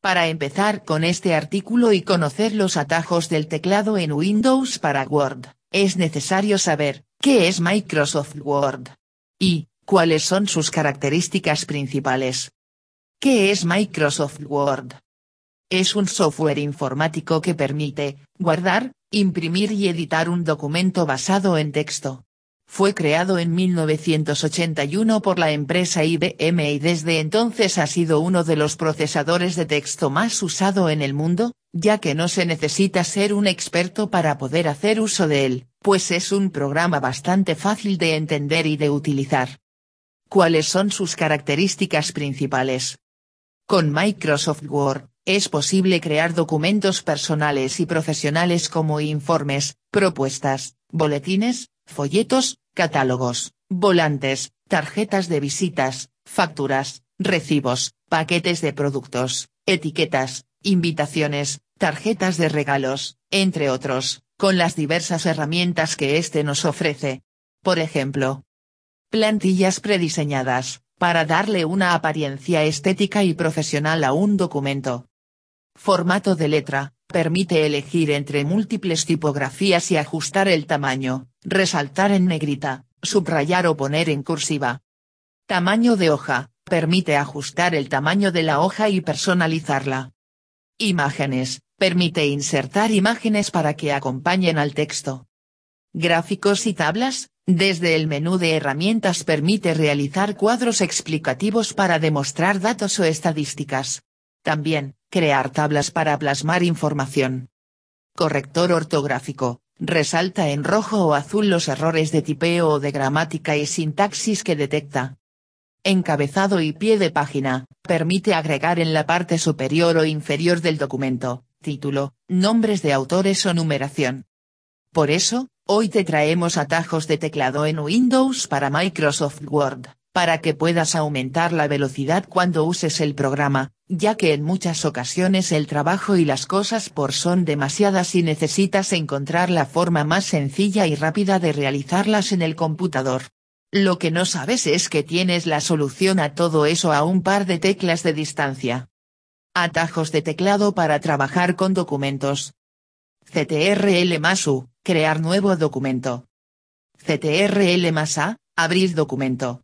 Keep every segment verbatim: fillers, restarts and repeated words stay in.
Para empezar con este artículo y conocer los atajos del teclado en Windows para Word, es necesario saber qué es Microsoft Word y cuáles son sus características principales. ¿Qué es Microsoft Word? Es un software informático que permite guardar, imprimir y editar un documento basado en texto. Fue creado en mil novecientos ochenta y uno por la empresa I B M y desde entonces ha sido uno de los procesadores de texto más usado en el mundo, ya que no se necesita ser un experto para poder hacer uso de él, pues es un programa bastante fácil de entender y de utilizar. ¿Cuáles son sus características principales? Con Microsoft Word, es posible crear documentos personales y profesionales como informes, propuestas, boletines, folletos, catálogos, volantes, tarjetas de visitas, facturas, recibos, paquetes de productos, etiquetas, invitaciones, tarjetas de regalos, entre otros, con las diversas herramientas que este nos ofrece. Por ejemplo, plantillas prediseñadas, para darle una apariencia estética y profesional a un documento. Formato de letra, permite elegir entre múltiples tipografías y ajustar el tamaño, resaltar en negrita, subrayar o poner en cursiva. Tamaño de hoja, permite ajustar el tamaño de la hoja y personalizarla. Imágenes, permite insertar imágenes para que acompañen al texto. Gráficos y tablas, desde el menú de herramientas permite realizar cuadros explicativos para demostrar datos o estadísticas. También, crear tablas para plasmar información. Corrector ortográfico, resalta en rojo o azul los errores de tipeo o de gramática y sintaxis que detecta. Encabezado y pie de página, permite agregar en la parte superior o inferior del documento, título, nombres de autores o numeración. Por eso, hoy te traemos atajos de teclado en Windows para Microsoft Word, para que puedas aumentar la velocidad cuando uses el programa, ya que en muchas ocasiones el trabajo y las cosas por son demasiadas y necesitas encontrar la forma más sencilla y rápida de realizarlas en el computador. Lo que no sabes es que tienes la solución a todo eso a un par de teclas de distancia. Atajos de teclado para trabajar con documentos. C T R L más U, crear nuevo documento. C T R L más A, abrir documento.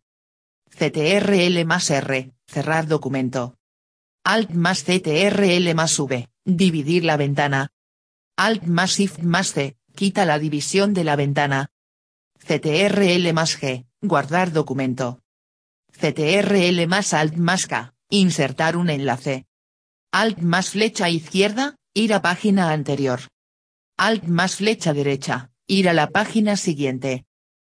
C T R L más R, cerrar documento. Alt más C T R L más V, dividir la ventana. Alt más Shift más C, quita la división de la ventana. C T R L más G, guardar documento. C T R L más Alt más K, insertar un enlace. Alt más flecha izquierda, ir a página anterior. Alt más flecha derecha, ir a la página siguiente.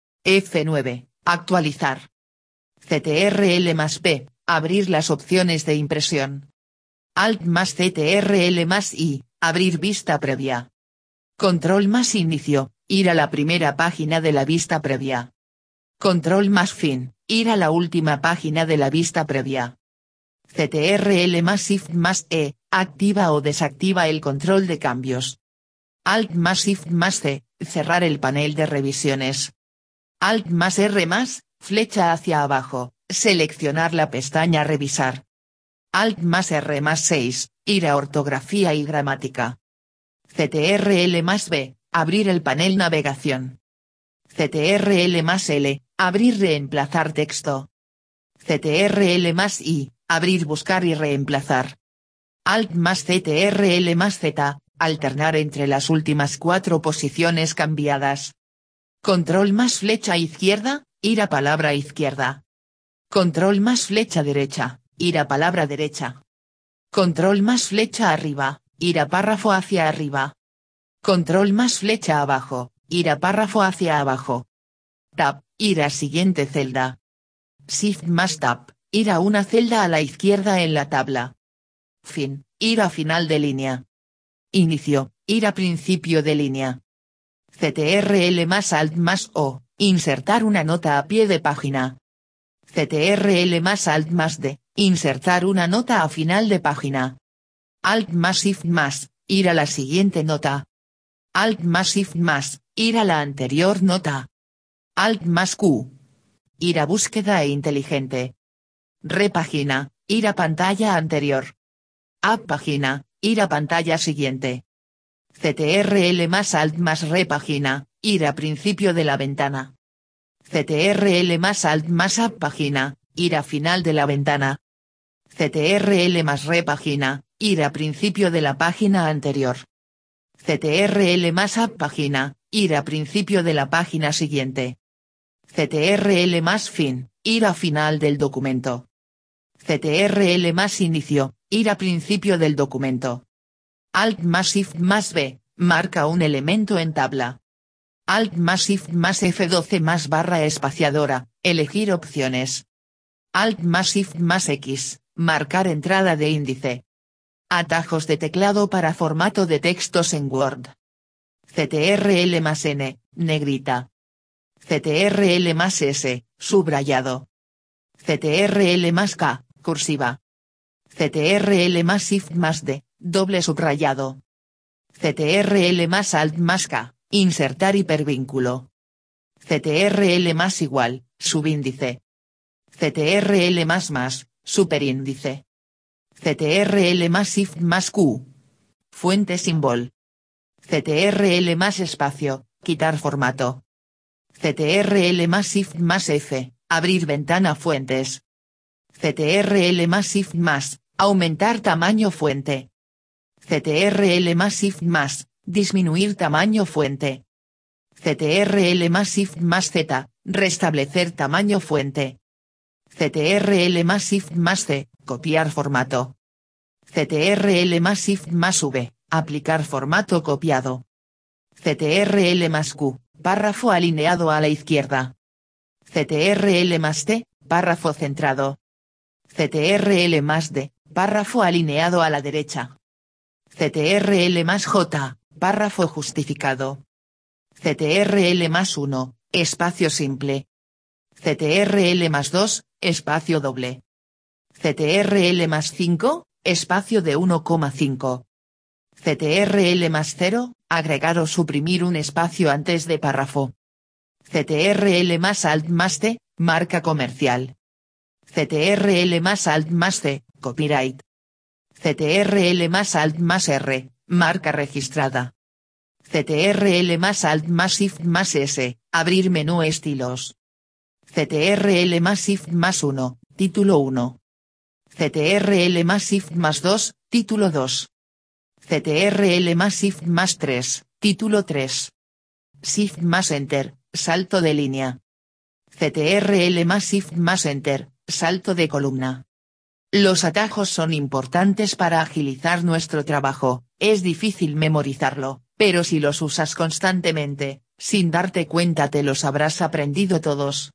F nueve, actualizar. C T R L más P, abrir las opciones de impresión. Alt más C T R L más I, abrir vista previa. Control más inicio, ir a la primera página de la vista previa. Control más fin, ir a la última página de la vista previa. C T R L más Shift más E, activa o desactiva el control de cambios. Alt más Shift más C, cerrar el panel de revisiones. Alt más R más, flecha hacia abajo, seleccionar la pestaña revisar. Alt más R más seis, ir a ortografía y gramática. C T R L más B, abrir el panel navegación. C T R L más L, abrir reemplazar texto. C T R L más I, abrir buscar y reemplazar. Alt más C T R L más Z, alternar entre las últimas cuatro posiciones cambiadas. Control más flecha izquierda, ir a palabra izquierda. Control más flecha derecha, ir a palabra derecha. Control más flecha arriba, ir a párrafo hacia arriba. Control más flecha abajo, ir a párrafo hacia abajo. Tab, ir a siguiente celda. Shift más Tab, ir a una celda a la izquierda en la tabla. Fin, ir a final de línea. Inicio, ir a principio de línea. C T R L más Alt más O, insertar una nota a pie de página. C T R L más Alt más D, insertar una nota a final de página. Alt más Shift más, ir a la siguiente nota. Alt más Shift más, ir a la anterior nota. Alt más Q. Ir a búsqueda e inteligente. Repágina, ir a pantalla anterior. A página, ir a pantalla siguiente. Ctrl más Alt más Re página, ir a principio de la ventana. Ctrl más Alt más A página, ir a final de la ventana. Ctrl más Re página, ir a principio de la página anterior. Ctrl más A página, ir a principio de la página siguiente. Ctrl más Fin, ir a final del documento. Ctrl más Inicio, ir a principio del documento. Alt más Shift más B, marca un elemento en tabla. Alt más Shift más F doce más barra espaciadora, elegir opciones. Alt más Shift más X, marcar entrada de índice. Atajos de teclado para formato de textos en Word. Ctrl más N, negrita. Ctrl más S, subrayado. Ctrl más K, cursiva. Ctrl más Shift más D, doble subrayado. Ctrl más Alt más K, insertar hipervínculo. Ctrl más igual, subíndice. Ctrl más más, superíndice. Ctrl más Shift más Q. Fuente símbolo. Ctrl más espacio, quitar formato. Ctrl más Shift más F, abrir ventana fuentes. Ctrl más Shift más, aumentar tamaño fuente. Ctrl más Shift más, disminuir tamaño fuente. Ctrl más Shift más Z, restablecer tamaño fuente. Ctrl más Shift más C, copiar formato. Ctrl más Shift más V, aplicar formato copiado. Ctrl más Q, párrafo alineado a la izquierda. Ctrl más T, párrafo centrado. Ctrl más D, párrafo alineado a la derecha. Ctrl más J, párrafo justificado. Ctrl más uno, espacio simple. Ctrl más dos, espacio doble. Ctrl más cinco, espacio de uno coma cinco. Ctrl más cero, agregar o suprimir un espacio antes de párrafo. Ctrl más Alt más T, marca comercial. Ctrl más Alt más C, copyright. Ctrl más Alt más R, marca registrada. Ctrl más Alt más Shift más S, abrir menú estilos. Ctrl más Shift más uno, título uno. Ctrl más Shift más dos, título dos. Ctrl más Shift más tres, título tres. Shift más Enter, salto de línea. Ctrl más Shift más Enter, salto de columna. Los atajos son importantes para agilizar nuestro trabajo, es difícil memorizarlo, pero si los usas constantemente, sin darte cuenta te los habrás aprendido todos.